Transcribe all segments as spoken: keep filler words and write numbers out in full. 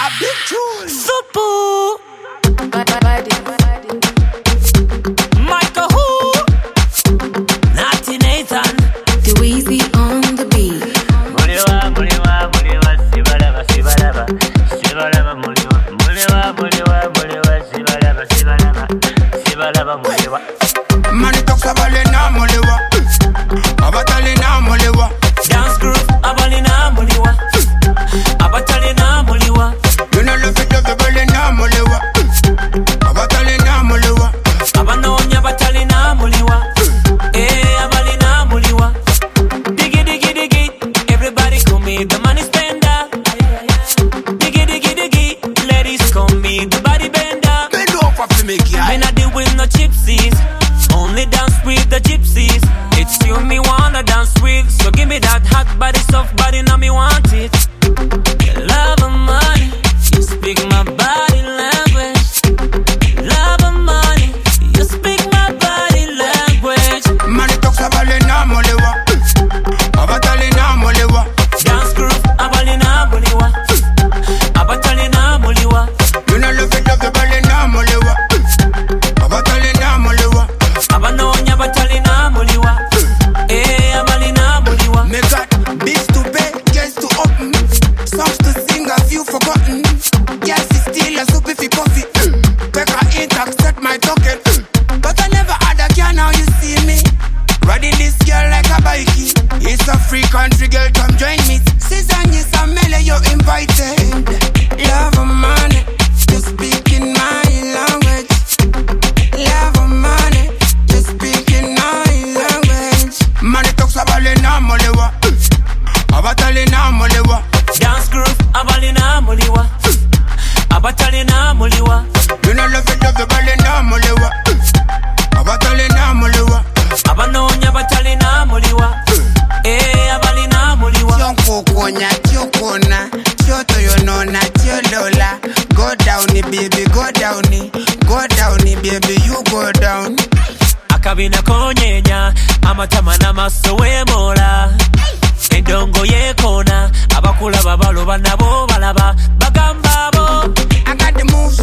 A big tune. Supu. Michael Who. Natty Nathan. The Weezy on the beat. Muliwa, muliwa, muliwa, sibalaba, sibalaba, sibalaba, muliwa, muliwa, muliwa, muliwa, sibalaba, sibalaba, sibalaba, muliwa. Money talks about it now, muliwa. Abatali now, muliwa. Dance groove, abali na muliwa. Abatali na muliwa. You know love it, love the belly now, muliwa. Abatali now, muliwa. Abanonya batali na muliwa. Eh, abali na muliwa. Diggy diggy diggy, everybody call me the money spender. Diggy diggy diggy, ladies call me the body bender. Bend over for me, girl. Me not deal with no gypsies, only dance with the gypsies. It's you me wanna dance with, so give me that hot body, soft body, now me want it. Love and money, you speak my body language. Love and money, you speak my body language. Money talks about it now, muliwa. Abatali now, muliwa. Dance groove, abali na muliwa. Abatali na muliwa. You know love it, love the belly now, muliwa. Abatali now, muliwa. Abanonya batali na muliwa. Eh, abali na muliwa. Me got bills to pay, guests to open, songs to sing, have you forgotten? Yes, it's still a soup if you coffee. Take a hint, accept my token. But I never had a girl, now you see me riding this girl like a bikey. It's a free country, girl, come join me. Season is a melee, you're invited. Love and money, you speak in my language. Love and money, you speak in my language. Money talks about it now, muliwa. Abatali now, muliwa. Dance groove, abali na muliwa. Abatali na muliwa. You know love it, love the belly now, muliwa. Abatali now, muliwa. Abanonya batali na muliwa. Eh, abali na muliwa. Chonko konya, chokona, choto yonona, cholola. Go down, baby, go down, go down, baby, you go down. Akabina konyenya, amatama n'amaso weemola. Endongo yeekona, abakulaba baloba nabo balaba. Bagamba bo. I got the moves,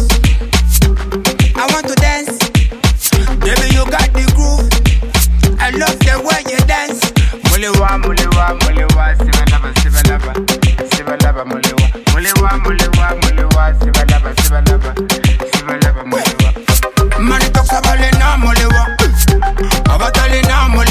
I want to dance. Baby, you got the groove, I love the way you dance. Muliwa, muliwa, muliwa, sibalaba, sibalaba, sibalaba, muliwa. Muliwa, muliwa, muliwa, sibalaba, sibalaba, sibalaba, muliwa. Money talks about it now, muliwa. Abatali now, muliwa.